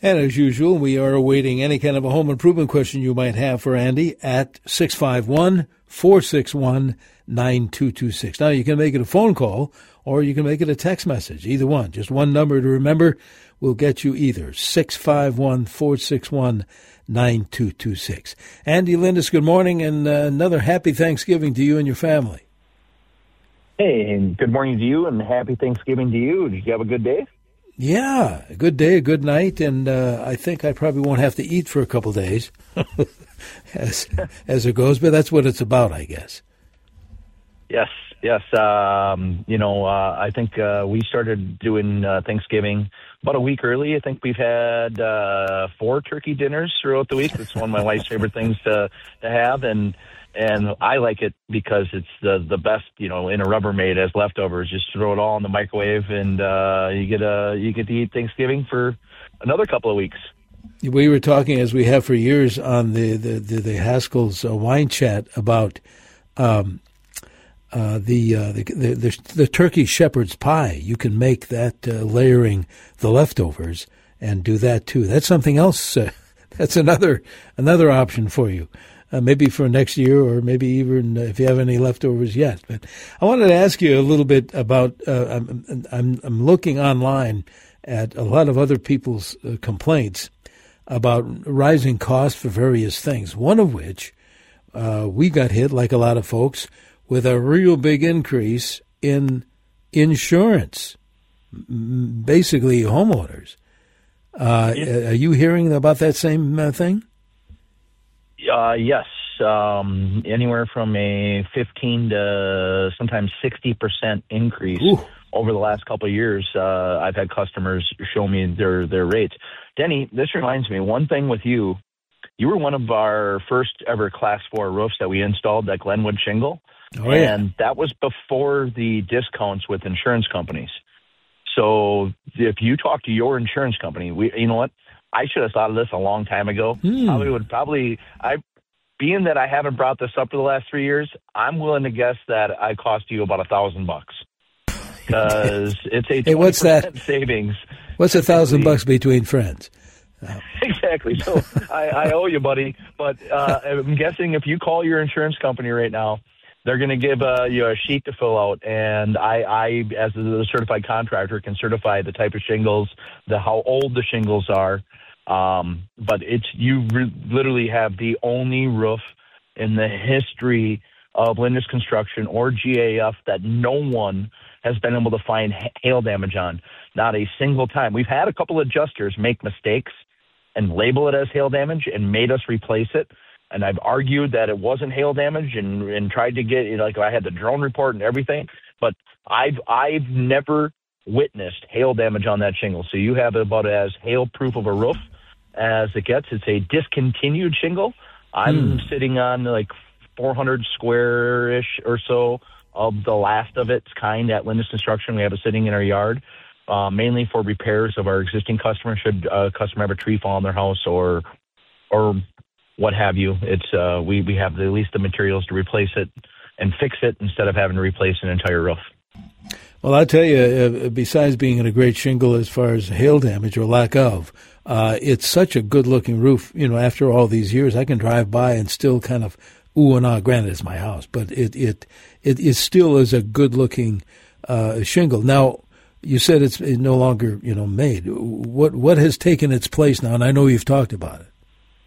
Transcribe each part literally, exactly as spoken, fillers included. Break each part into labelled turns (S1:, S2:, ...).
S1: And as usual, we are awaiting any kind of a home improvement question you might have for Andy at six five one, four six one, nine two two six. Now, you can make it a phone call or you can make it a text message, either one. Just one number to remember will get you either, six five one, four six one, nine two two six. Andy Lindus, good morning, and uh, another happy Thanksgiving to you and your family.
S2: Hey, and good morning to you, and happy Thanksgiving to you. Did you have a good day?
S1: Yeah, a good day, a good night, and uh, I think I probably won't have to eat for a couple days as as it goes, but that's what it's about, I guess.
S2: Yes, yes. Um, you know, uh, I think uh, we started doing uh, Thanksgiving about a week early. I think we've had uh, four turkey dinners throughout the week. It's one of my wife's favorite things to, to have, and and I like it because it's the, the best, you know, in a Rubbermaid as leftovers. Just throw it all in the microwave, and uh, you get a you get to eat Thanksgiving for another couple of weeks.
S1: We were talking, as we have for years, on the the the, the Haskell's uh, wine chat about um, uh, the, uh, the the the the turkey shepherd's pie. You can make that uh, layering the leftovers and do that too. That's something else. Uh, that's another another option for you. Uh, maybe for next year, or maybe even if you have any leftovers yet. But I wanted to ask you a little bit about. Uh, I'm, I'm I'm looking online at a lot of other people's uh, complaints about rising costs for various things. One of which uh, we got hit, like a lot of folks, with a real big increase in insurance, basically homeowners. Uh, yeah. Are you hearing about that same uh, thing?
S2: Uh, yes, um, anywhere from a fifteen to sometimes sixty percent increase Ooh. over the last couple of years. Uh, I've had customers show me their, their rates. Denny, this reminds me, one thing with you, you were one of our first ever class four roofs that we installed, that Glenwood shingle.
S1: Oh, yeah.
S2: And that was before the discounts with insurance companies. So if you talk to your insurance company, we, you know what? I should have thought of this a long time ago.
S1: Hmm.
S2: Probably would probably I, being that I haven't brought this up for the last three years, I'm willing to guess that I cost you about a thousand bucks because it's a
S1: hey, what's that
S2: savings.
S1: What's a thousand bucks between friends?
S2: Oh. Exactly. So I, I owe you, buddy. But uh, I'm guessing if you call your insurance company right now, they're going to give uh, you a sheet to fill out, and I, I, as a certified contractor, can certify the type of shingles, the how old the shingles are. Um, but it's you re- literally have the only roof in the history of Lindus Construction or G A F that no one has been able to find hail damage on. Not a single time. We've had a couple of adjusters make mistakes and label it as hail damage and made us replace it. And I've argued that it wasn't hail damage and, and tried to get, you know, like I had the drone report and everything. But I've I've never witnessed hail damage on that shingle. So you have about as hail-proof of a roof as it gets. It's a discontinued shingle. I'm hmm. sitting on like four hundred square-ish or so of the last of its kind at Lindus Construction. We have it sitting in our yard, uh, mainly for repairs of our existing customers. Should a customer have a tree fall on their house or or what have you, it's uh, we, we have the, at least the materials to replace it and fix it instead of having to replace an entire roof.
S1: Well, I'll tell you, uh, besides being in a great shingle as far as hail damage or lack of, uh, it's such a good-looking roof. You know, after all these years, I can drive by and still kind of, ooh and ah, granted it's my house, but it it it, it still is a good-looking uh, shingle. Now, you said it's no longer, you know, made. What what has taken its place now? And I know you've talked about it.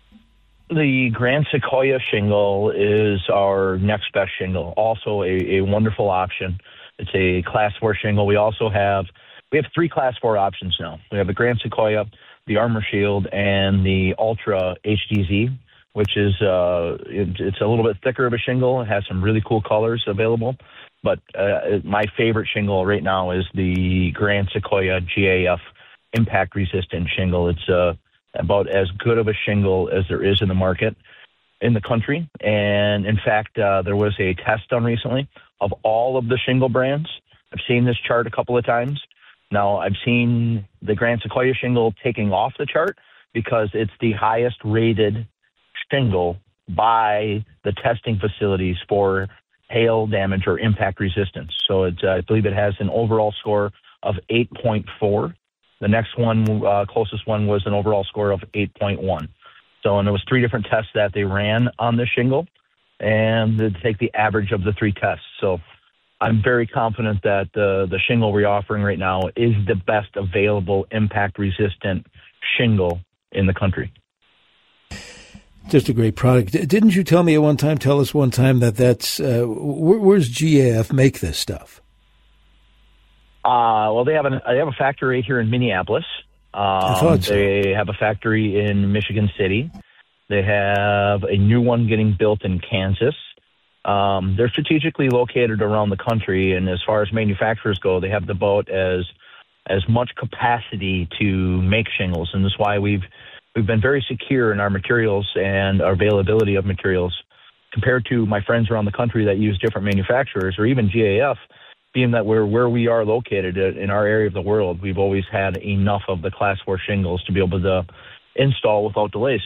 S2: The Grand Sequoia shingle is our next best shingle. Also a, a wonderful option. It's a class four shingle. We also have, we have three class four options now. We have the Grand Sequoia, the Armor Shield, and the Ultra H D Z, which is, uh, it, it's a little bit thicker of a shingle. It has some really cool colors available. But uh, my favorite shingle right now is the Grand Sequoia G A F impact resistant shingle. It's uh, about as good of a shingle as there is in the market in the country. And in fact, uh, there was a test done recently of all of the shingle brands. I've seen this chart a couple of times. Now, I've seen the Grand Sequoia shingle taking off the chart because it's the highest rated shingle by the testing facilities for hail damage or impact resistance. So it's, uh, I believe it has an overall score of eight point four. The next one, uh, closest one, was an overall score of eight point one. So, and there was three different tests that they ran on the shingle, and they'd take the average of the three tests. So I'm very confident that the, the shingle we're offering right now is the best available impact-resistant shingle in the country.
S1: Just a great product. Didn't you tell me at one time, tell us one time that that's, uh, where, where's G A F make this stuff?
S2: Uh, well, they have, an, they have a factory here in Minneapolis. Um,
S1: I thought so.
S2: They have a factory in Michigan City. They have a new one getting built in Kansas. Um, they're strategically located around the country, and as far as manufacturers go, they have about as as much capacity to make shingles, and that's why we've we've been very secure in our materials and our availability of materials compared to my friends around the country that use different manufacturers or even G A F. Being that we're where we are located in our area of the world, we've always had enough of the Class four shingles to be able to install without delays.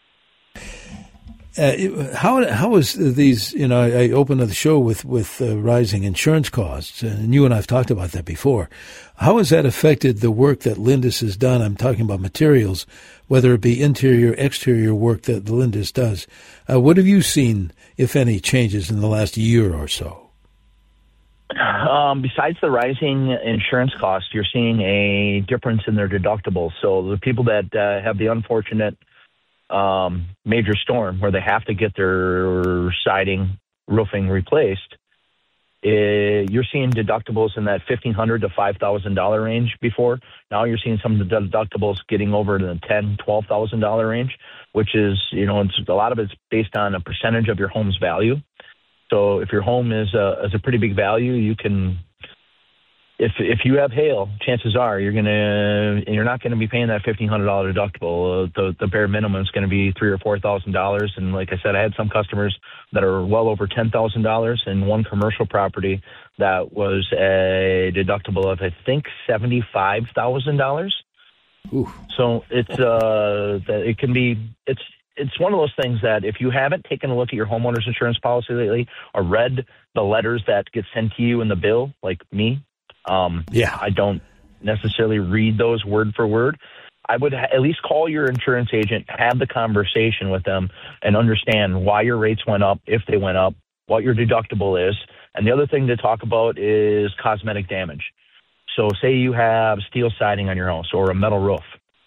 S1: Uh, how how is these? You know, I, I opened the show with with uh, rising insurance costs, and you and I've talked about that before. How has that affected the work that Lindus has done? I'm talking about materials, whether it be interior, exterior work that Lindus does. Uh, what have you seen, if any, changes in the last year or so?
S2: Um, besides the rising insurance costs, you're seeing a difference in their deductibles. So the people that uh, have the unfortunate um, major storm where they have to get their siding, roofing replaced, uh, you're seeing deductibles in that fifteen hundred dollars to five thousand dollars range before. Now you're seeing some of the deductibles getting over to the ten thousand dollars, twelve thousand dollars range, which is, you know, it's, a lot of it's based on a percentage of your home's value. So if your home is a, is a pretty big value, you can, if if you have hail, chances are you're gonna you're not going to be paying that fifteen hundred dollars deductible. Uh, the the bare minimum is going to be three or four thousand dollars. And like I said, I had some customers that are well over ten thousand dollars, and one commercial property that was a deductible of I think seventy five thousand dollars. So it's uh it can be it's. It's one of those things that if you haven't taken a look at your homeowner's insurance policy lately or read the letters that get sent to you in the bill, like me, um,
S1: yeah,
S2: I don't necessarily read those word for word. I would ha- at least call your insurance agent, have the conversation with them, and understand why your rates went up, if they went up, what your deductible is. And the other thing to talk about is cosmetic damage. So say you have steel siding on your house or a metal roof.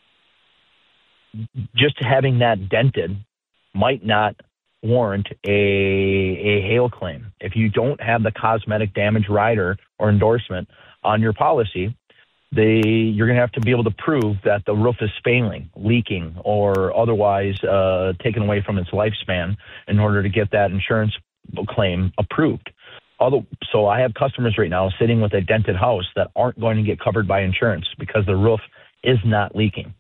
S2: Just having that dented might not warrant a a hail claim. If you don't have the cosmetic damage rider or endorsement on your policy, they you're going to have to be able to prove that the roof is failing, leaking, or otherwise uh, taken away from its lifespan in order to get that insurance claim approved. Although, so I have customers right now sitting with a dented house that aren't going to get covered by insurance because the roof is not leaking.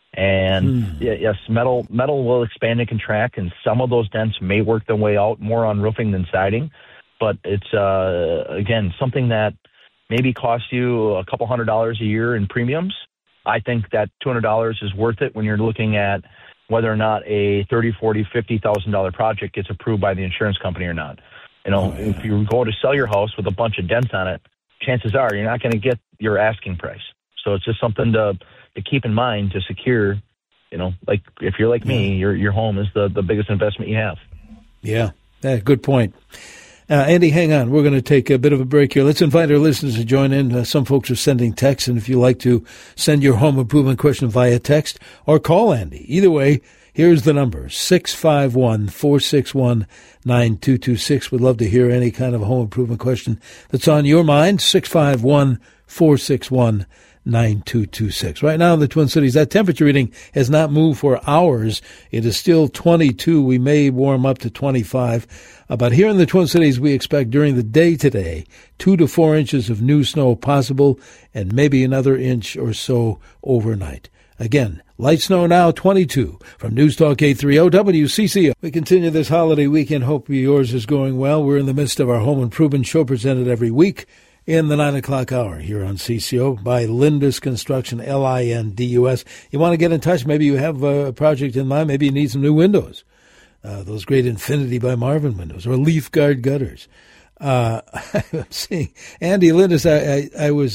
S2: And hmm. yes, metal metal will expand and contract, and some of those dents may work their way out more on roofing than siding. But it's, uh, again, something that maybe costs you a couple hundred dollars a year in premiums. I think that two hundred dollars is worth it when you're looking at whether or not a thirty thousand dollars, forty thousand dollars, fifty thousand dollars project gets approved by the insurance company or not. You know, oh, yeah. If you go to sell your house with a bunch of dents on it, chances are you're not going to get your asking price. So it's just something to to keep in mind to secure, you know, like if you're like me, your your home is the, the biggest investment you have.
S1: Yeah, yeah, good point. Uh, Andy, hang on. We're going to take a bit of a break here. Let's invite our listeners to join in. Uh, some folks are sending texts, and if you like to send your home improvement question via text or call Andy, either way, here's the number, six five one, four six one, nine two two six. We'd love to hear any kind of home improvement question that's on your mind, six five one, four six one, nine two two six. Right now in the Twin Cities, that temperature reading has not moved for hours. It is still twenty-two. We may warm up to twenty-five. Uh, but here in the Twin Cities, we expect during the day today, two to four inches of new snow possible and maybe another inch or so overnight. Again, light snow now, twenty-two. From News Talk eight thirty W C C O. We continue this holiday weekend. Hope yours is going well. We're in the midst of our home improvement show presented every week in the nine o'clock hour here on C C O by Lindus Construction, L I N D U S. You want to get in touch? Maybe you have a project in mind. Maybe you need some new windows. Uh, those great Infinity by Marvin windows or Leaf Guard gutters. Uh, I'm seeing Andy Lindus. I, I, I was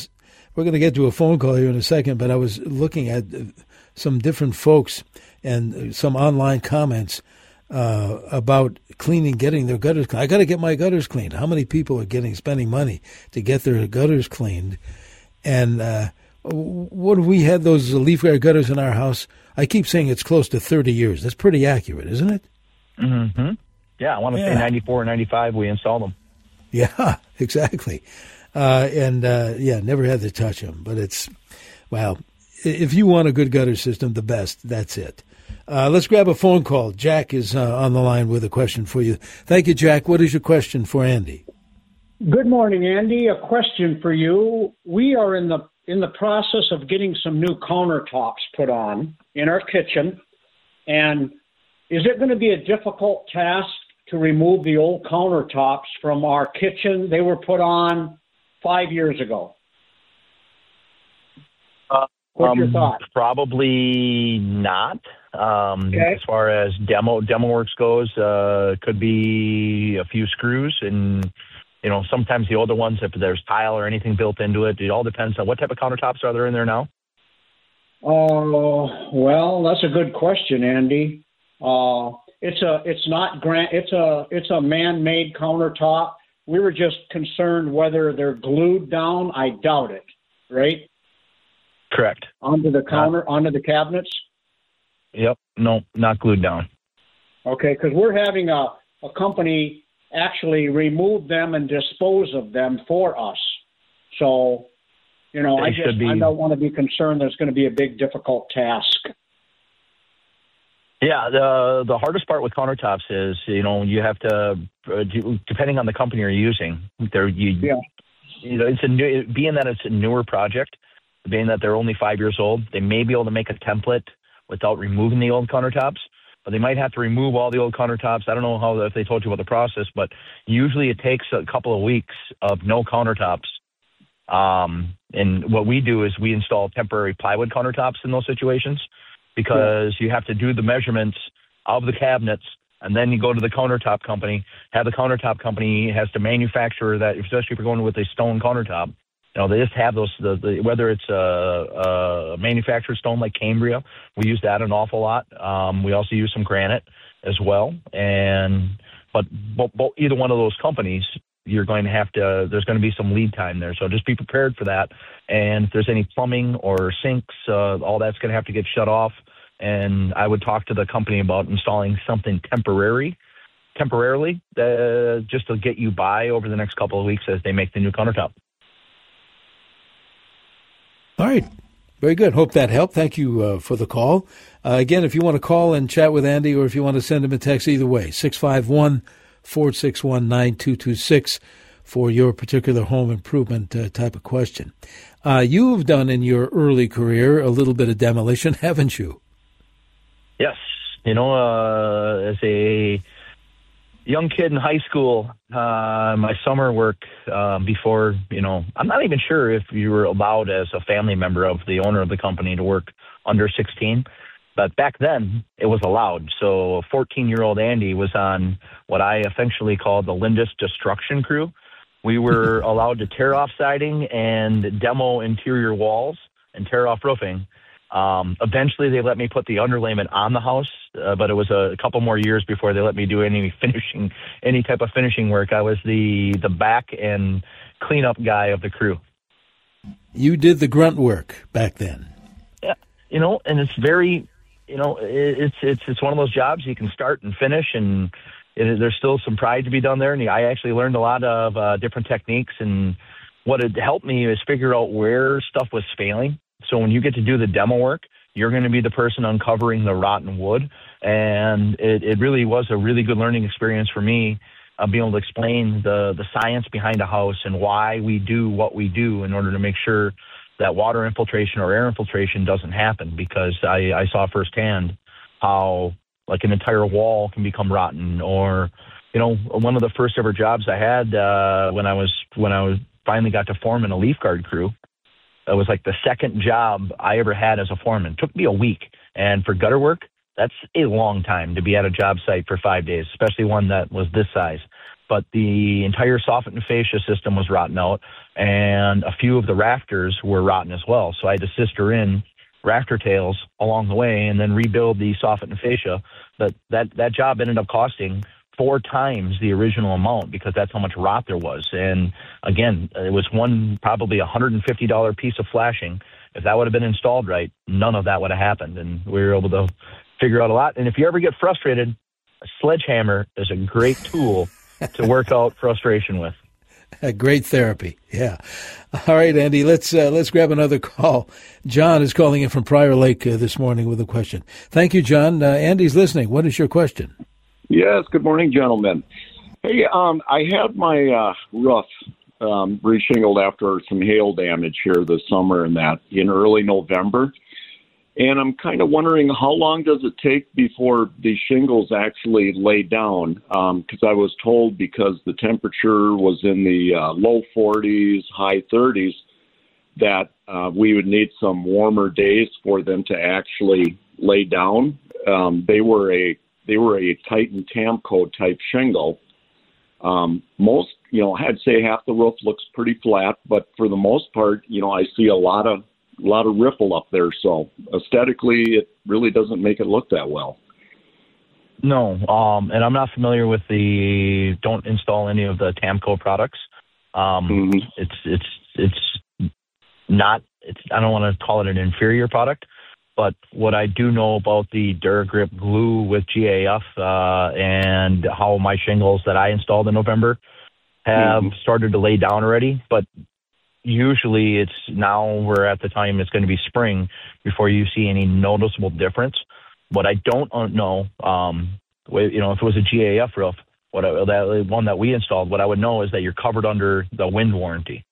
S1: we're going to get to a phone call here in a second, but I was looking at some different folks and some online comments uh, about cleaning, getting their gutters cleaned. I got to get my gutters cleaned. How many people are getting spending money to get their gutters cleaned? And uh, what we had those leaf guard gutters in our house. I keep saying it's close to thirty years. That's pretty accurate, isn't it?
S2: Mm-hmm. Yeah, I want to yeah. say ninety-four or ninety-five we installed them.
S1: Yeah, exactly. Uh, and, uh, yeah, never had to touch them. But it's, well, if you want a good gutter system, the best, that's it. Uh, let's grab a phone call. Jack is uh, on the line with a question for you. Thank you, Jack. What is your question for Andy?
S3: Good morning, Andy. A question for you. We are in the in the process of getting some new countertops put on in our kitchen. And is it going to be a difficult task to remove the old countertops from our kitchen? They were put on five years ago.
S2: Uh,
S3: What's
S2: um,
S3: your thought?
S2: Probably not. Um,
S3: okay.
S2: As far as demo demo works goes, uh, could be a few screws, and you know sometimes the older ones, if there's tile or anything built into it, it all depends on what type of countertops are there in there now.
S3: Oh, uh, well, that's a good question, Andy. Uh, it's a it's not grant it's a it's a man-made countertop. We were just concerned whether they're glued down. I doubt it. Right?
S2: Correct.
S3: Onto the counter,
S2: uh,
S3: onto the cabinets?
S2: Yep. No, not glued down.
S3: Okay, because we're having a, a company actually remove them and dispose of them for us. So, you know,
S2: They
S3: I just
S2: be,
S3: I don't want to be concerned there's going to be a big, difficult task.
S2: Yeah, the the hardest part with countertops is, you know, you have to, uh, depending on the company you're using, there you,
S3: yeah.
S2: you know, it's a new, being that it's a newer project, being that they're only five years old, they may be able to make a template without removing the old countertops, but they might have to remove all the old countertops. I don't know how if they told you about the process, but usually it takes a couple of weeks of no countertops. Um, and what we do is we install temporary plywood countertops in those situations because yeah. you have to do the measurements of the cabinets, and then you go to the countertop company, have the countertop company has to manufacture that, especially if you're going with a stone countertop. You know, they just have those, the, the, whether it's a, a manufactured stone like Cambria, we use that an awful lot. Um, we also use some granite as well. And, but, but, but either one of those companies, you're going to have to, there's going to be some lead time there. So just be prepared for that. And if there's any plumbing or sinks, uh, all that's going to have to get shut off. And I would talk to the company about installing something temporary, temporarily, uh, just to get you by over the next couple of weeks as they make the new countertop.
S1: All right. Very good. Hope that helped. Thank you uh, for the call. Uh, again, if you want to call and chat with Andy or if you want to send him a text, either way, six five one, four six one, nine two two six for your particular home improvement uh, type of question. Uh, you've done in your early career a little bit of demolition, haven't you?
S2: Yes. You know, uh, as a young kid in high school, uh, my summer work uh, before, you know, I'm not even sure if you were allowed as a family member of the owner of the company to work under sixteen. But back then, it was allowed. So fourteen-year-old Andy was on what I affectionately called the Lindus Destruction Crew. We were allowed to tear off siding and demo interior walls and tear off roofing. Um, eventually, they let me put the underlayment on the house, uh, but it was a, a couple more years before they let me do any finishing, any type of finishing work. I was the, the back and cleanup guy of the crew.
S1: You did the grunt work back then.
S2: Yeah, you know, and it's very, you know, it, it's it's it's one of those jobs you can start and finish, and it, there's still some pride to be done there. And I actually learned a lot of uh, different techniques, and what it helped me is figure out where stuff was failing. So when you get to do the demo work, you're going to be the person uncovering the rotten wood. And it, it really was a really good learning experience for me, uh, being able to explain the, the science behind a house and why we do what we do in order to make sure that water infiltration or air infiltration doesn't happen. Because I, I saw firsthand how like an entire wall can become rotten. Or, you know, one of the first ever jobs I had uh, when I was when I was finally got to form in a leaf guard crew. It was like the second job I ever had as a foreman. It took me a week. And for gutter work, that's a long time to be at a job site for five days, especially one that was this size. but the entire soffit and fascia system was rotten out, and a few of the rafters were rotten as well. So I had to sister in rafter tails along the way and then rebuild the soffit and fascia. But that, that job ended up costing four times the original amount because that's how much rot there was. And again, it was one probably a one hundred fifty dollars piece of flashing. If that would have been installed right, none of that would have happened. And we were able to figure out a lot. And if you ever get frustrated, a sledgehammer is a great tool to work out frustration with.
S1: A great therapy, yeah. All right, Andy, let's uh, let's grab another call. John is calling in from Prior Lake uh, this morning with a question. Thank you, John. Uh, Andy's listening. What is your question?
S4: Yes, good morning, gentlemen. Hey, um, I had my uh, roof um, reshingled after some hail damage here this summer and that in early November. And I'm kind of wondering, how long does it take before the shingles actually lay down? Because um, I was told because the temperature was in the uh, low forties, high thirties, that uh, we would need some warmer days for them to actually lay down. Um, they were a they were a Titan Tamco type shingle. Um, most, you know, I'd say half the roof looks pretty flat, but for the most part, you know, I see a lot of a lot of ripple up there. So aesthetically, it really doesn't make it look that well.
S2: No, um, and I'm not familiar with the. Don't install any of the Tamco products. Um, mm-hmm. It's it's it's not. It's I don't want to call it an inferior product, but what I do know about the DuraGrip glue with G A F uh, and how my shingles that I installed in November have mm-hmm. started to lay down already, but usually it's now we're at the time it's going to be spring before you see any noticeable difference. What I don't know, um, you know, if it was a G A F roof, what I, that one that we installed, what I would know is that you're covered under the wind warranty.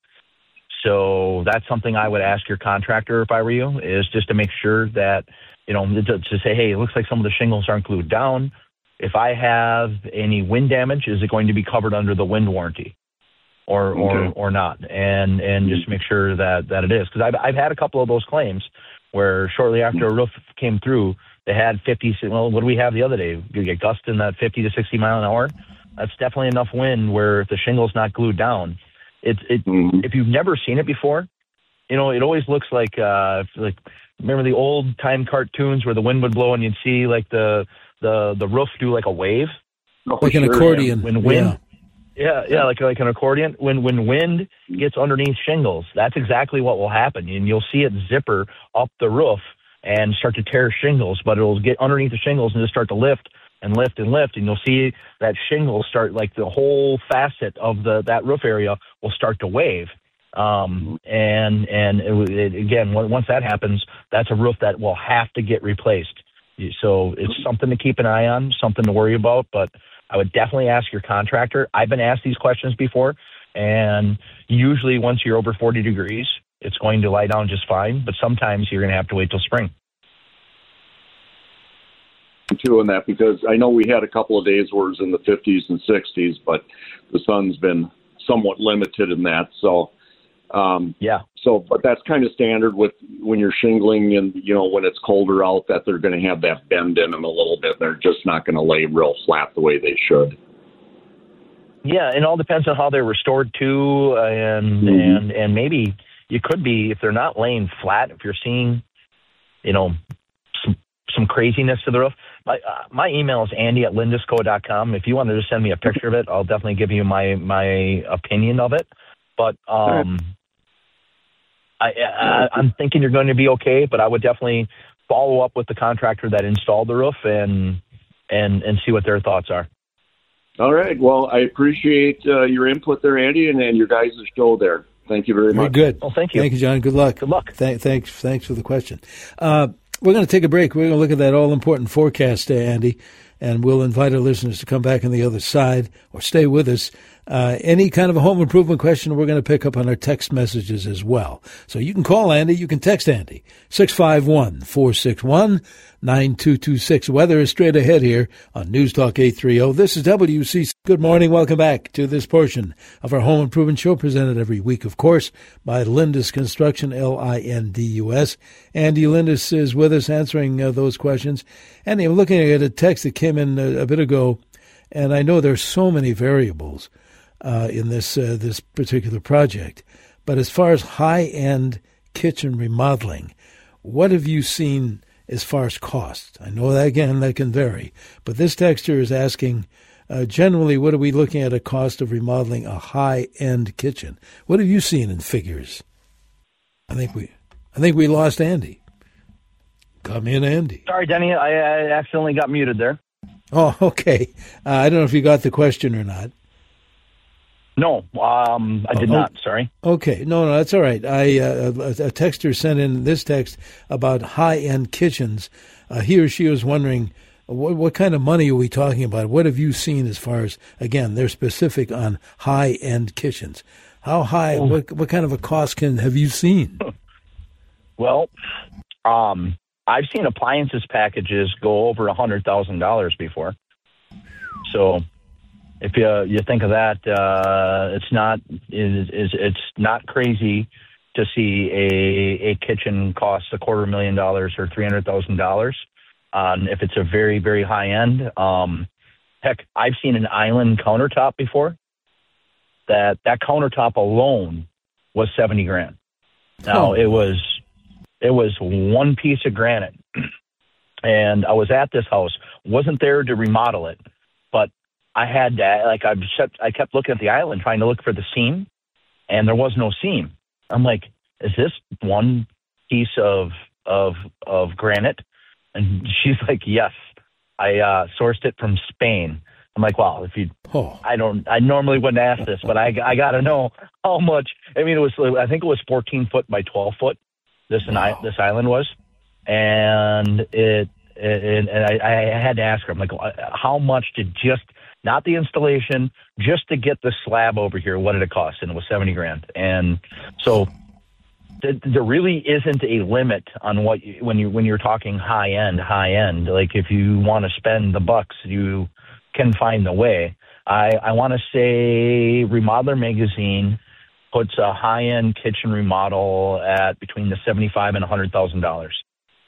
S2: So that's something I would ask your contractor if I were you, is just to make sure that, you know, to, to say, hey, it looks like some of the shingles aren't glued down. If I have any wind damage, is it going to be covered under the wind warranty? Or, okay. or or not, and and just make sure that, that it is. Because I've, I've had a couple of those claims where shortly after a roof came through, they had fifty, well, what do we have the other day? You get gust in that fifty to sixty mile an hour. That's definitely enough wind where if the shingle's not glued down, it's it, mm-hmm. if you've never seen it before, you know, it always looks like, uh, like remember the old time cartoons where the wind would blow and you'd see like the, the, the roof do like a wave?
S1: Oh, like an sure. accordion.
S2: When wind...
S1: Yeah.
S2: Yeah, yeah, like like an accordion. When when wind gets underneath shingles, that's exactly what will happen. And you'll see it zipper up the roof and start to tear shingles, but it'll get underneath the shingles and just start to lift and lift and lift. And you'll see that shingle start, like the whole facet of the that roof area will start to wave. Um, and and it, it, again, once that happens, that's a roof that will have to get replaced. So it's something to keep an eye on, something to worry about, but I would definitely ask your contractor. I've been asked these questions before, and usually once you're over forty degrees, it's going to lie down just fine, but sometimes you're going to have to wait till spring.
S4: Too in that, because I know we had a couple of days where it was in the fifties and sixties, but the sun's been somewhat limited in that. So, um,
S2: yeah.
S4: So, but that's kind of standard with when you're shingling and, you know, when it's colder out, that they're going to have that bend in them a little bit. They're just not going to lay real flat the way they should.
S2: Yeah, it all depends on how they're restored to, and mm-hmm. and and maybe you could be, if they're not laying flat, if you're seeing, you know, some some craziness to the roof. My uh, my email is andy at lindisco dot com. If you want to just send me a picture of it, I'll definitely give you my my opinion of it. But um. I, I, I'm thinking you're going to be okay, but I would definitely follow up with the contractor that installed the roof and and and see what their thoughts are.
S4: All right. Well, I appreciate uh, your input there, Andy, and, and your guys' show there. Thank you very, very much.
S1: Very good.
S2: Well, thank you.
S1: Thank you, John. Good luck.
S2: Good luck.
S1: Th- thanks. Thanks for the question. Uh, we're going to take a break. We're going to look at that all-important forecast, Andy, and we'll invite our listeners to come back on the other side or stay with us. Uh, any kind of a home improvement question, we're going to pick up on our text messages as well. So you can call Andy. You can text Andy, six five one, four six one, nine two two six. Weather is straight ahead here on News Talk eight thirty. This is W C C. Good morning. Welcome back to this portion of our home improvement show, presented every week, of course, by Lindus Construction, L I N D U S. Andy Lindus is with us answering uh, those questions. Andy, I'm looking at a text that came in a, a bit ago, And I know there's so many variables uh, in this uh, this particular project. But as far as high-end kitchen remodeling, what have you seen as far as cost? I know that, again, that can vary. But this texter is asking, uh, generally, what are we looking at a cost of remodeling a high-end kitchen? What have you seen in figures? I think we, I think we lost Andy. Come in, Andy.
S2: Sorry, Denny, I, I accidentally got muted there.
S1: Oh, okay. Uh, I don't know if you got the question or not.
S2: No, um, I did
S1: oh,
S2: not. Sorry.
S1: Okay, no, no, that's all right. I uh, a, a texter sent in this text about high-end kitchens. Uh, he or she was wondering what, what kind of money are we talking about? What have you seen as far as, again, they're specific on high-end kitchens. How high? Oh. What what kind of a cost can have you seen?
S2: Well, um, I've seen appliances packages go over a hundred thousand dollars before. So. If you you think of that, uh, it's not is is it's not crazy to see a a kitchen cost a quarter million dollars or three hundred thousand dollars. Um, if it's a very very high end, um, heck, I've seen an island countertop before. That that countertop alone was seventy grand. Now oh. it was it was one piece of granite, and I was at this house, wasn't there to remodel it, but I had that, like, I kept, I kept looking at the island trying to look for the seam, and there was no seam. I'm like, is this one piece of of of granite? And she's like, yes. I uh, sourced it from Spain. I'm like, wow, if you, oh. I don't, I normally wouldn't ask this, but I, I got to know how much. I mean, it was, I think it was fourteen foot by twelve foot. This wow. and this island was, and it, it and I, I had to ask her. I'm like, how much did just not the installation, just to get the slab over here, what did it cost? And it was seventy grand. And so th- there really isn't a limit on what you, when you when you're talking high end, high end. Like if you want to spend the bucks, you can find the way. I, I want to say Remodeler Magazine puts a high end kitchen remodel at between the seventy-five and a hundred thousand dollars,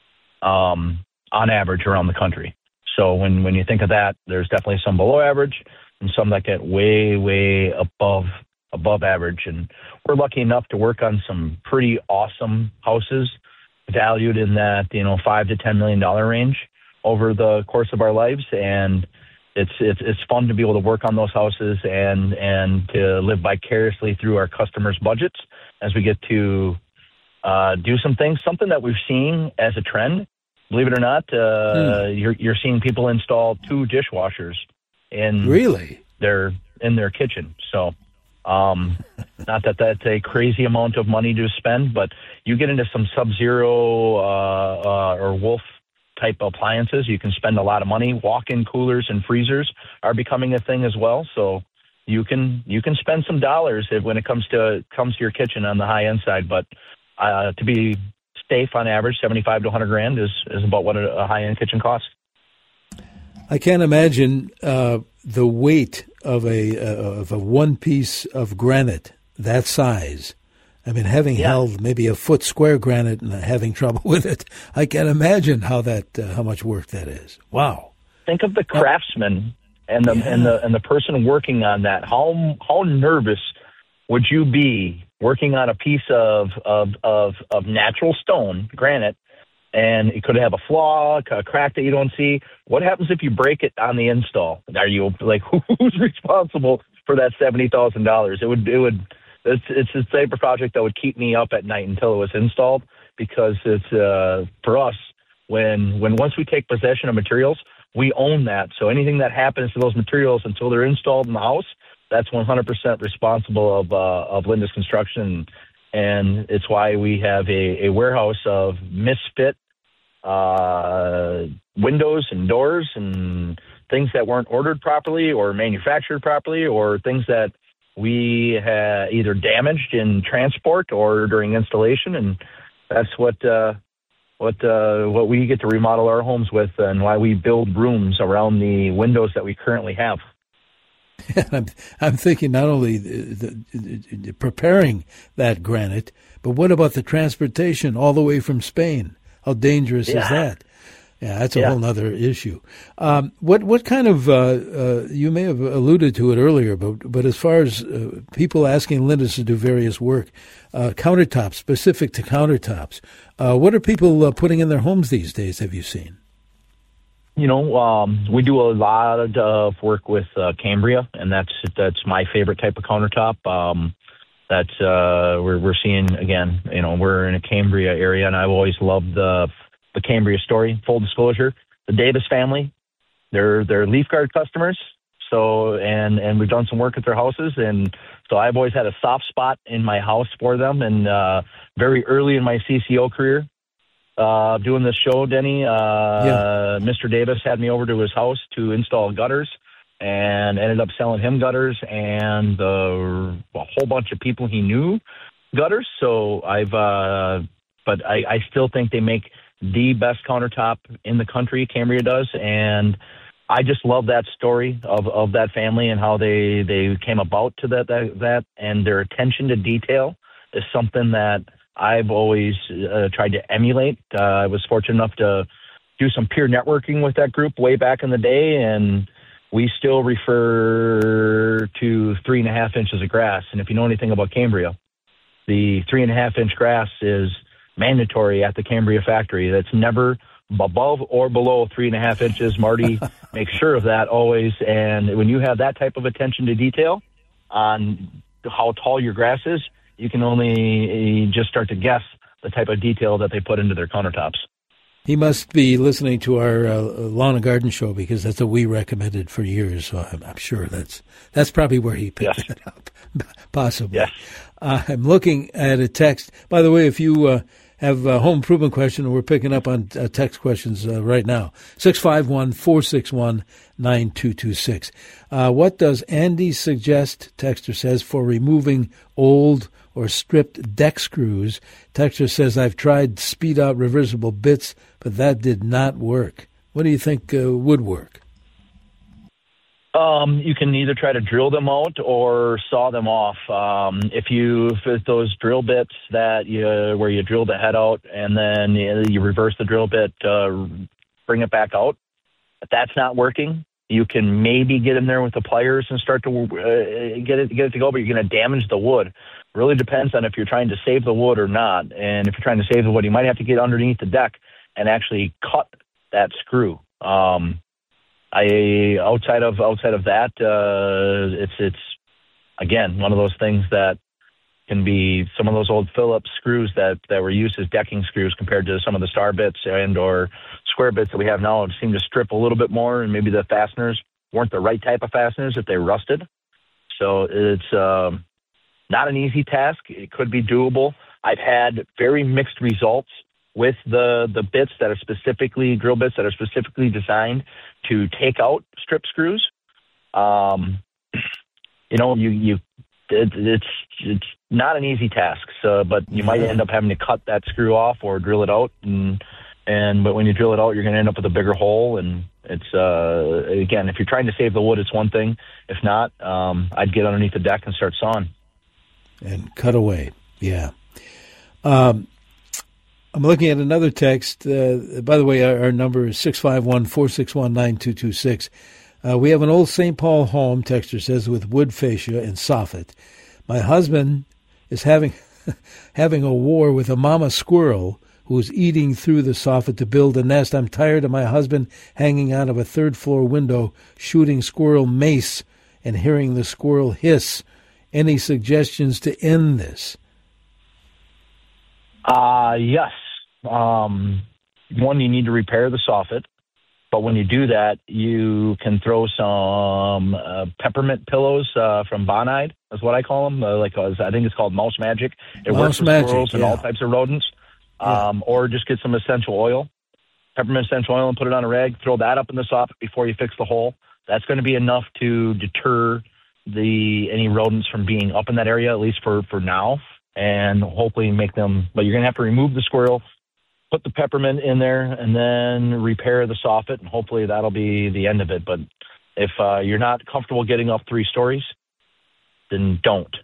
S2: um, on average around the country. So when, when you think of that, there's definitely some below average and some that get way, way above above average. And we're lucky enough to work on some pretty awesome houses valued in that, you know, five to ten million dollar range over the course of our lives. And it's it's it's fun to be able to work on those houses and and to live vicariously through our customers' budgets as we get to uh, do some things. Something that we've seen as a trend. Believe it or not, uh, hmm. you're you're seeing people install two dishwashers in
S1: really
S2: their in their kitchen. So, um, not that that's a crazy amount of money to spend, but you get into some Sub-Zero uh, uh, or Wolf type appliances, you can spend a lot of money. Walk-in coolers and freezers are becoming a thing as well. So you can you can spend some dollars if, when it comes to comes to your kitchen on the high end side, but uh, to be safe on average, seventy-five to a hundred grand is, is about what a, a high-end kitchen costs.
S1: I can't imagine uh, the weight of a uh, of a one piece of granite that size. I mean, having yeah. held maybe a foot square granite and having trouble with it, I can't imagine how that uh, how much work that is. Wow!
S2: Think of the craftsman and the yeah. and the and the person working on that. How how nervous would you be working on a piece of, of, of, of natural stone, granite, and it could have a flaw, a crack that you don't see? What happens if you break it on the install? Are you like, who's responsible for that seventy thousand dollars? It would, it would, it's, it's the type of project that would keep me up at night until it was installed, because it's, uh, for us, when, when once we take possession of materials, we own that. So anything that happens to those materials until they're installed in the house, that's one hundred percent responsible of uh, of Lindus Construction, and it's why we have a, a warehouse of misfit uh, windows and doors and things that weren't ordered properly or manufactured properly, or things that we had either damaged in transport or during installation, and that's what uh, what uh, what we get to remodel our homes with, and why we build rooms around the windows that we currently have.
S1: I'm, I'm thinking not only the, the, the preparing that granite, but what about the transportation all the way from Spain? How dangerous
S2: yeah.
S1: is that? Yeah, that's a
S2: Yeah.
S1: whole other issue. Um, what what kind of uh, uh, you may have alluded to it earlier, but but as far as uh, people asking Linda to do various work, uh, countertops specific to countertops, uh, what are people uh, putting in their homes these days? Have you seen?
S2: You know, um, we do a lot of work with uh, Cambria, and that's that's my favorite type of countertop. Um, that's uh, we're we're seeing again. You know, we're in a Cambria area, and I've always loved the the Cambria story. Full disclosure, the Davis family, they're they're Leaf Guard customers. So and and we've done some work at their houses, and so I've always had a soft spot in my house for them. And uh, very early in my C C O career, uh, doing this show, Denny, uh, yeah. Mister Davis had me over to his house to install gutters, and ended up selling him gutters and uh, a whole bunch of people he knew gutters. So I've, uh, but I, I still think they make the best countertop in the country, Cambria does, and I just love that story of, of that family and how they, they came about to that, that that and their attention to detail is something that I've always uh, tried to emulate. Uh, I was fortunate enough to do some peer networking with that group way back in the day, and we still refer to three and a half inches of grass. And if you know anything about Cambria, the three and a half inch grass is mandatory at the Cambria factory. That's never above or below three and a half inches. Marty makes sure of that always. And when you have that type of attention to detail on how tall your grass is, you can only just start to guess the type of detail that they put into their countertops.
S1: He must be listening to our uh, lawn and garden show, because that's what we recommended for years. So I'm, I'm sure that's that's probably where he picked
S2: Yes.
S1: it up, possibly.
S2: Yes.
S1: Uh, I'm looking at a text. By the way, if you uh, have a home improvement question, we're picking up on uh, text questions uh, right now. six five one, four six one, nine two two six. Uh, what does Andy suggest, Texter says, for removing old or stripped deck screws? Texter says, I've tried speed-out reversible bits, but that did not work. What do you think uh, would work?
S2: Um, you can either try to drill them out or saw them off. Um, if you, if it's those drill bits that you, where you drill the head out and then you, you reverse the drill bit, uh, bring it back out, if that's not working, you can maybe get in there with the pliers and start to uh, get it get it to go, but you're going to damage the wood. Really depends on if you're trying to save the wood or not. And if you're trying to save the wood, you might have to get underneath the deck and actually cut that screw. Um, I outside of outside of that, uh, it's it's again one of those things that can be some of those old Phillips screws that, that were used as decking screws compared to some of the star bits and or square bits that we have now. It seem to strip a little bit more, and maybe the fasteners weren't the right type of fasteners if they rusted. So it's um, not an easy task. It could be doable. I've had very mixed results with the, the bits that are specifically, drill bits that are specifically designed to take out strip screws. Um, you know, you, you it, it's it's not an easy task, so, but you might end up having to cut that screw off or drill it out. And, and but when you drill it out, you're going to end up with a bigger hole. And it's, uh, again, if you're trying to save the wood, it's one thing. If not, um, I'd get underneath the deck and start sawing.
S1: And cut away, yeah. Um, I'm looking at another text. Uh, by the way, our, our number is six five one, four six one, nine two two six. Uh, we have an old Saint Paul home, Texter says, with wood fascia and soffit. My husband is having having a war with a mama squirrel who's eating through the soffit to build a nest. I'm tired of my husband hanging out of a third-floor window, shooting squirrel mace and hearing the squirrel hiss. Any suggestions to end this?
S2: Uh, yes. Um, one, you need to repair the soffit. But when you do that, you can throw some uh, peppermint pillows uh, from Bonide, is what I call them. Uh, like uh, I think it's called Mouse Magic. It
S1: Mouse
S2: works with
S1: Magic,
S2: squirrels and
S1: yeah.
S2: all types of rodents.
S1: Yeah.
S2: Um, or just get some essential oil, peppermint essential oil, and put it on a rag. Throw that up in the soffit before you fix the hole. That's going to be enough to deter the any rodents from being up in that area, at least for, for now, and hopefully make them. But you're going to have to remove the squirrel, put the peppermint in there, and then repair the soffit, and hopefully that'll be the end of it. But if uh, you're not comfortable getting up three stories, then don't.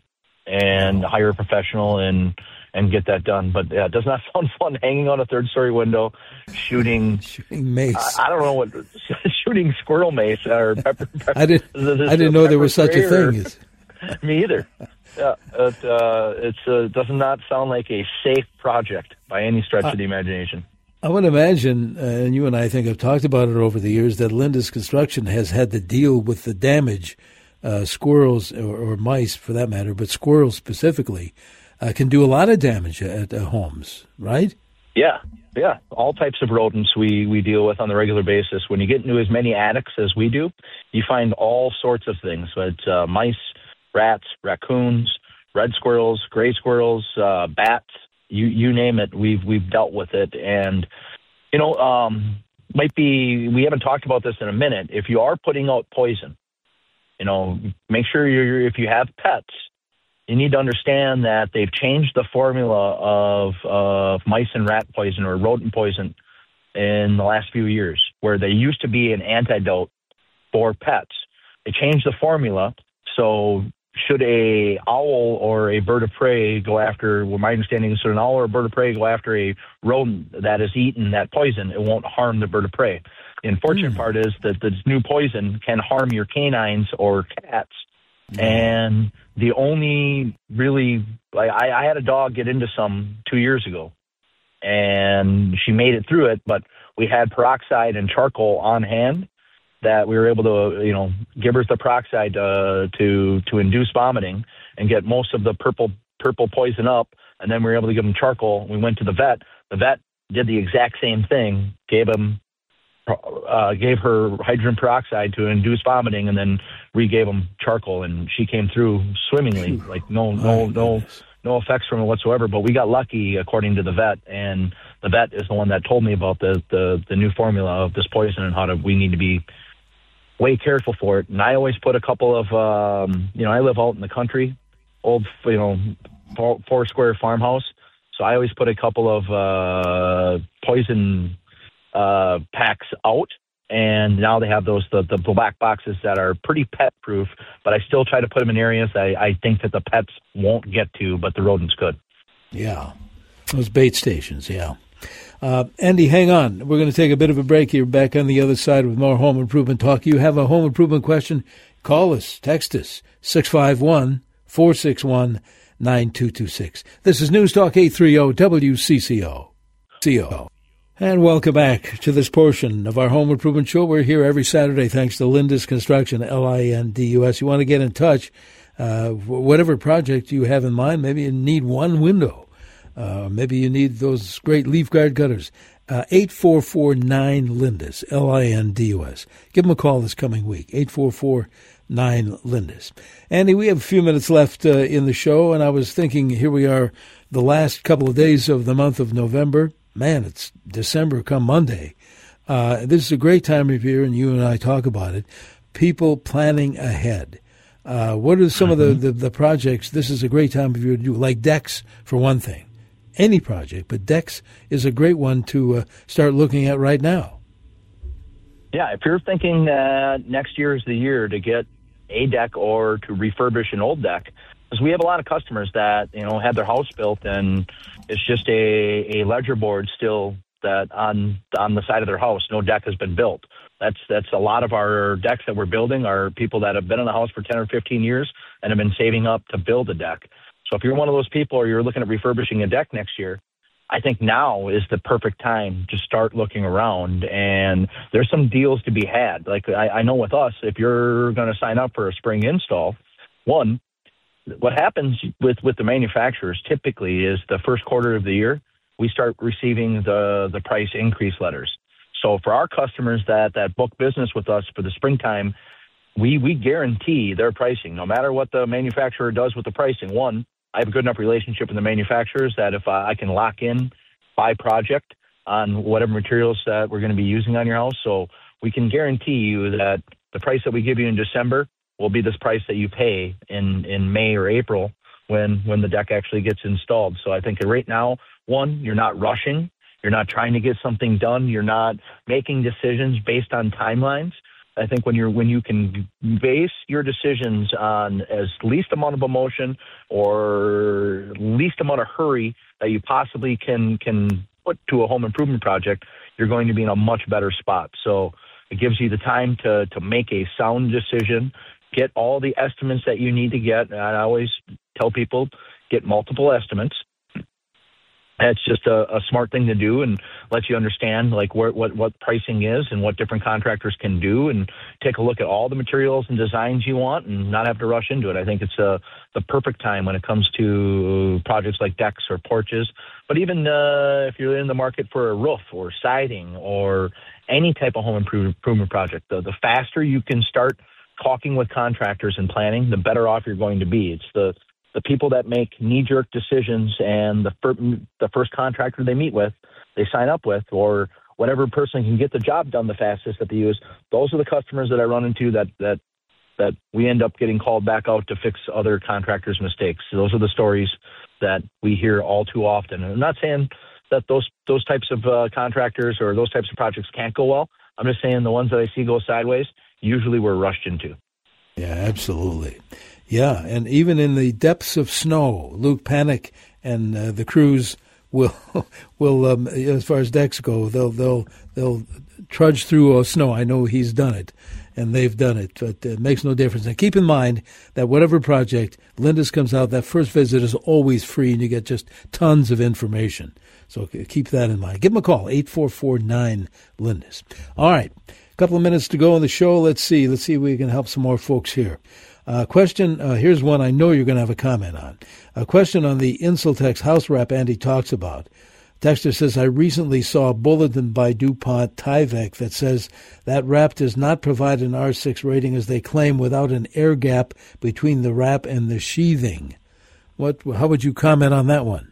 S2: and hire a professional and and get that done. But yeah, it does not sound fun hanging on a third story window, shooting
S1: shooting mace.
S2: I, I don't know what shooting squirrel mace or pepper. pepper
S1: I didn't. I didn't know there was such a thing.
S2: Or, me either. Yeah, it uh, it's uh, does not sound like a safe project by any stretch uh, of the imagination.
S1: I would imagine, uh, and you and I think have talked about it over the years, that Lindus Construction has had to deal with the damage uh, squirrels or, or mice, for that matter, but squirrels specifically, uh, can do a lot of damage at uh, homes, right?
S2: Yeah, yeah. All types of rodents we, we deal with on the regular basis. When you get into as many attics as we do, you find all sorts of things. But uh, mice, rats, raccoons, red squirrels, gray squirrels, uh, bats, you you name it, we've we've dealt with it. And, you know, um, might be, we haven't talked about this in a minute. If you are putting out poison, you know, make sure you're, if you have pets, you need to understand that they've changed the formula of, of mice and rat poison or rodent poison in the last few years, where they used to be an antidote for pets. They changed the formula, so should a owl or a bird of prey go after, well, my understanding is, should an owl or a bird of prey go after a rodent that has eaten that poison, it won't harm the bird of prey. The unfortunate mm. part is that this new poison can harm your canines or cats. Mm. And the only really, I, I had a dog get into some two years ago, and she made it through it, but we had peroxide and charcoal on hand that we were able to, you know, give her the peroxide uh, to to induce vomiting and get most of the purple purple poison up, and then we were able to give him charcoal. We went to the vet. The vet did the exact same thing, gave him, uh, gave her hydrogen peroxide to induce vomiting, and then re-gave him charcoal, and she came through swimmingly, like no no no no effects from it whatsoever. But we got lucky, according to the vet, and the vet is the one that told me about the the, the new formula of this poison and how to, we need to be way careful for it. And I always put a couple of, um, you know, I live out in the country, old, you know, four, four square farmhouse. So I always put a couple of uh, poison uh, packs out. And now they have those, the, the black boxes that are pretty pet proof, but I still try to put them in areas I, I think that the pets won't get to, but the rodents could.
S1: Yeah. Those bait stations. Yeah. Uh, Andy, hang on. We're going to take a bit of a break here. Back on the other side with more home improvement talk. You have a home improvement question? Call us, text us, six five one, four six one, nine two two six. This is News Talk eight thirty W C C O. C O. And welcome back to this portion of our home improvement show. We're here every Saturday thanks to Lindus Construction, L I N D U S. You want to get in touch, uh, whatever project you have in mind, maybe you need one window. Uh, maybe you need those great leaf guard gutters. Uh, eight four four nine Lindus, L I N D U S. Give them a call this coming week, eight four four nine Lindus. Andy, we have a few minutes left uh, in the show, and I was thinking, here we are, the last couple of days of the month of November. Man, it's December come Monday. Uh, this is a great time of year, and you and I talk about it. People planning ahead. Uh, what are some mm-hmm. of the, the, the projects this is a great time of year to do? Like decks, for one thing. Any project, but decks is a great one to uh, start looking at right now.
S2: Yeah, if you're thinking that next year is the year to get a deck or to refurbish an old deck, because we have a lot of customers that, you know, had their house built and it's just a, a ledger board still that on on the side of their house. No deck has been built. That's that's a lot of our decks that we're building are people that have been in the house for ten or fifteen years and have been saving up to build a deck. So if you're one of those people or you're looking at refurbishing a deck next year, I think now is the perfect time to start looking around. And there's some deals to be had. Like I, I know with us, if you're going to sign up for a spring install, one, what happens with, with the manufacturers typically is the first quarter of the year, we start receiving the, the price increase letters. So for our customers that, that book business with us for the springtime, we, we guarantee their pricing, no matter what the manufacturer does with the pricing. One, I have a good enough relationship with the manufacturers that if I can lock in by project on whatever materials that we're going to be using on your house, so we can guarantee you that the price that we give you in December will be this price that you pay in, in May or April when, when the deck actually gets installed. So I think right now, one, you're not rushing. You're not trying to get something done. You're not making decisions based on timelines. I think when you're when you can base your decisions on as least amount of emotion or least amount of hurry that you possibly can can put to a home improvement project, you're going to be in a much better spot. So it gives you the time to to make a sound decision, get all the estimates that you need to get. And I always tell people, get multiple estimates. It's just a, a smart thing to do and lets you understand like where, what, what pricing is and what different contractors can do, and take a look at all the materials and designs you want and not have to rush into it. I think it's a, the perfect time when it comes to projects like decks or porches, but even uh, if you're in the market for a roof or siding or any type of home improvement project, the, the faster you can start talking with contractors and planning, the better off you're going to be. It's the The people that make knee-jerk decisions and the, fir- the first contractor they meet with, they sign up with, or whatever person can get the job done the fastest that they use, those are the customers that I run into that that that we end up getting called back out to fix other contractors' mistakes. So those are the stories that we hear all too often. And I'm not saying that those those types of uh, contractors or those types of projects can't go well. I'm just saying the ones that I see go sideways, usually we're rushed into.
S1: Yeah, absolutely. Yeah, and even in the depths of snow, Luke Panic and uh, the crews will will um, as far as decks go, they'll they'll they'll trudge through snow. I know he's done it, and they've done it, but it makes no difference. And keep in mind that whatever project Lindus comes out, that first visit is always free, and you get just tons of information. So keep that in mind. Give them a call, eight four four nine Lindus. All right, a couple of minutes to go on the show. Let's see. Let's see if we can help some more folks here. Uh, question, uh, here's one I know you're going to have a comment on. A question on the Insultex house wrap Andy talks about. Dexter says, I recently saw a bulletin by DuPont Tyvek that says that wrap does not provide an R six rating as they claim without an air gap between the wrap and the sheathing. What? How would you comment on that one?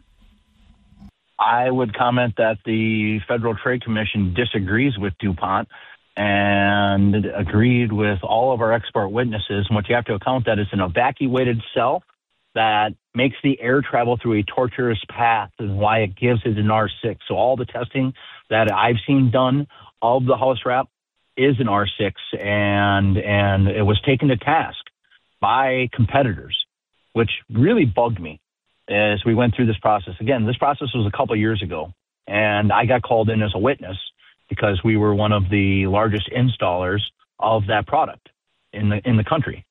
S2: I would comment that the Federal Trade Commission disagrees with DuPont and agreed with all of our expert witnesses. And what you have to account that is an evacuated cell that makes the air travel through a tortuous path, and why it gives it an R six. So all the testing that I've seen done of the house wrap is an R six, and and it was taken to task by competitors, which really bugged me as we went through this process. Again, this process was a couple of years ago, and I got called in as a witness because we were one of the largest installers of that product in the in the country.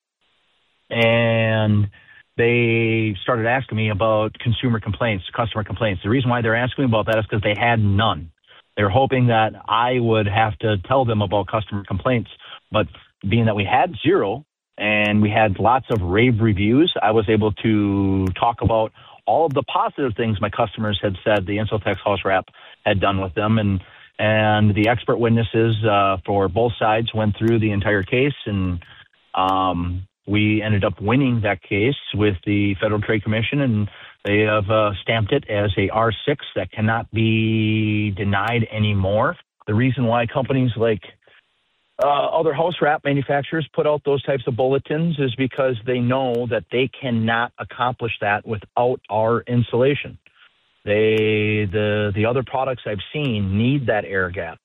S2: And they started asking me about consumer complaints, customer complaints. The reason why they're asking me about that is because they had none. They were hoping that I would have to tell them about customer complaints. But being that we had zero and we had lots of rave reviews, I was able to talk about all of the positive things my customers had said the Insultex house wrap had done with them. And And the expert witnesses uh, for both sides went through the entire case, and um, we ended up winning that case with the Federal Trade Commission, and they have uh, stamped it as a R six that cannot be denied anymore. The reason why companies like uh, other house wrap manufacturers put out those types of bulletins is because they know that they cannot accomplish that without our insulation. They the the other products I've seen need that air gap.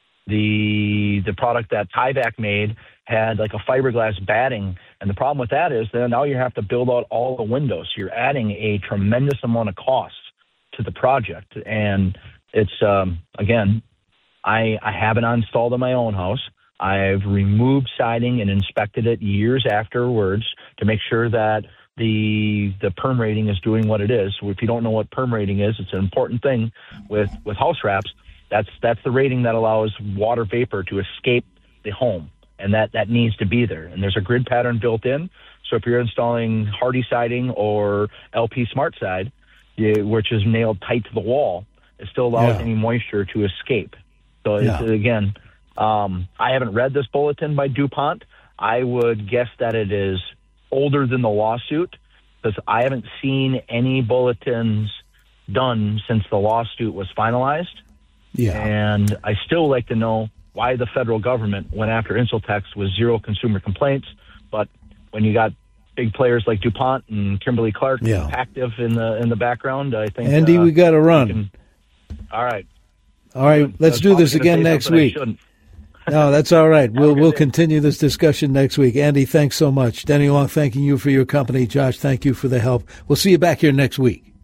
S2: The the product that Tyvek made had like a fiberglass batting, and the problem with that is that now you have to build out all the windows. You're adding a tremendous amount of cost to the project, and it's um, again, I I haven't installed in my own house. I've removed siding and inspected it years afterwards to make sure that the the perm rating is doing what it is. So if you don't know what perm rating is, it's an important thing with, with house wraps. That's that's the rating that allows water vapor to escape the home, and that, that needs to be there. And there's a grid pattern built in. So if you're installing Hardy siding or L P Smart Side, you, which is nailed tight to the wall, it still allows yeah. any moisture to escape. So yeah. it's, again, um, I haven't read this bulletin by DuPont. I would guess that it is older than the lawsuit, because I haven't seen any bulletins done since the lawsuit was finalized. Yeah. And I still like to know why the federal government went after Insultex with zero consumer complaints. But when you got big players like DuPont and Kimberly Clark yeah. active in the in the background, I think
S1: Andy, uh, we got to run.
S2: Can, all right.
S1: All right, let's do this again next week. No, that's all right. We'll we'll
S2: day.
S1: continue this discussion next week. Andy, thanks so much. Denny Long, thanking you for your company. Josh, thank you for the help. We'll see you back here next week.